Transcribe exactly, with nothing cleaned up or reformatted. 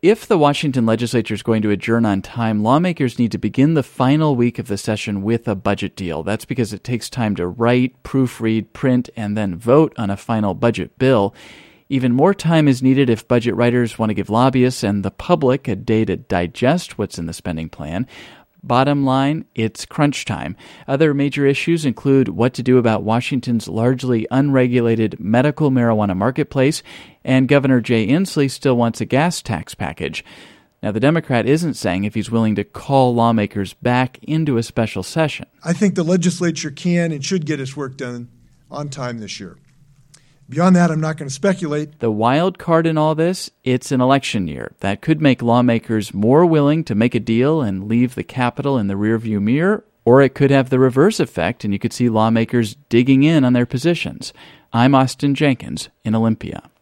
If the Washington legislature is going to adjourn on time, lawmakers need to begin the final week of the session with a budget deal. That's because it takes time to write, proofread, print, and then vote on a final budget bill. Even more time is needed if budget writers want to give lobbyists and the public a day to digest what's in the spending plan. Bottom line, it's crunch time. Other major issues include what to do about Washington's largely unregulated medical marijuana marketplace, and Governor Jay Inslee still wants a gas tax package. Now, the Democrat isn't saying if he's willing to call lawmakers back into a special session. I think the legislature can and should get its work done on time this year. Beyond that, I'm not going to speculate. The wild card in all this, it's an election year. That could make lawmakers more willing to make a deal and leave the Capitol in the rearview mirror, or it could have the reverse effect, and you could see lawmakers digging in on their positions. I'm Austin Jenkins in Olympia.